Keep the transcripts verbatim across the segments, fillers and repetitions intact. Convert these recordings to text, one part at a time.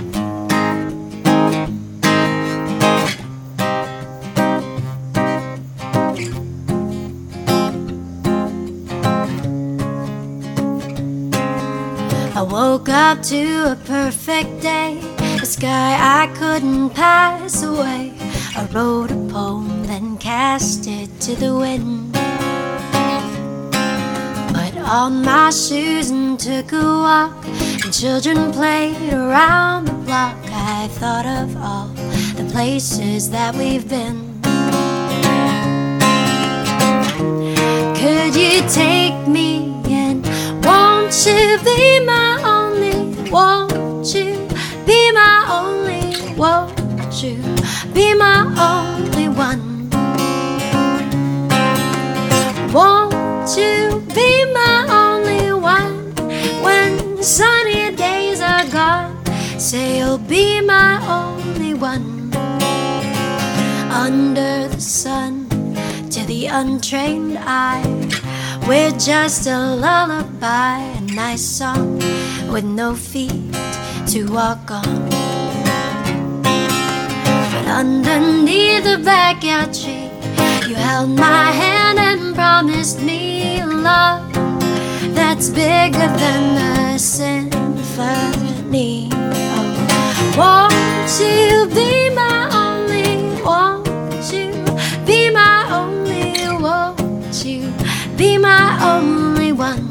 I woke up to a perfect day, a sky I couldn't pass away. I wrote a poem, then cast it to the wind. Put on my shoes and took a walk, and children played around the block. I thought of all the places that we've been. Could you take me in? Won't you be my only? Won't you be my only? Won't you be my only one? Won't you be my only one? When the sunny days are gone, say you'll be my only one. Under the sun, to the untrained eye, we're just a lullaby, a nice song with no feet to walk on. But underneath the backyard tree, you held my hand and promised me love that's bigger than the symphony. Oh, won't you be my only? Won't you be my only? Won't you be my only one?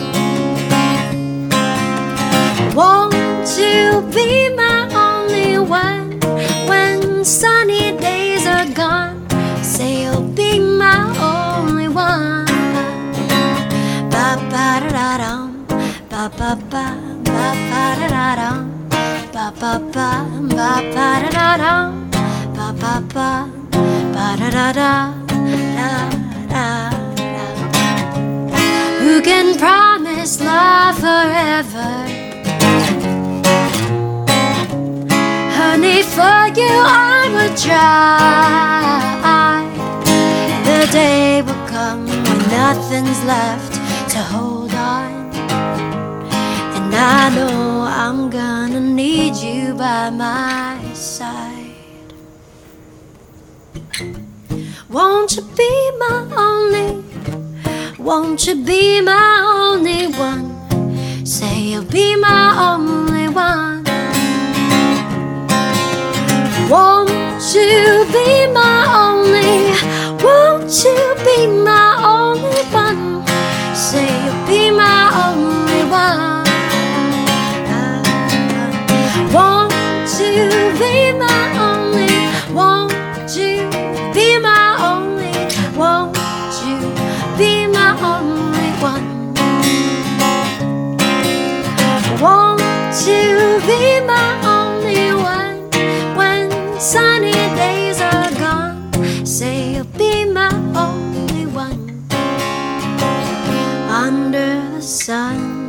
Won't you be my only one? When sunny days are gone, say you'll be my only one. Ba ba da da dum, ba ba ba, ba ba da da dum, ba ba ba, ba ba da da dum, ba ba ba, ba da da da da da. Who can promise love forever? Honey, for you I would try. The day will come when nothing's left to hold on, and I know I'm gonna need you by my side. Won't you be my only? Won't you be my only one? Say you'll be my only one. Won't you be my only? Won't you be my only one? Say you'll be my only one. Won't you be my only? Won't you be my only? Won't you be my only one? Won't you be my only one? When sunny days are gone, say you'll be my only one. Under the sun,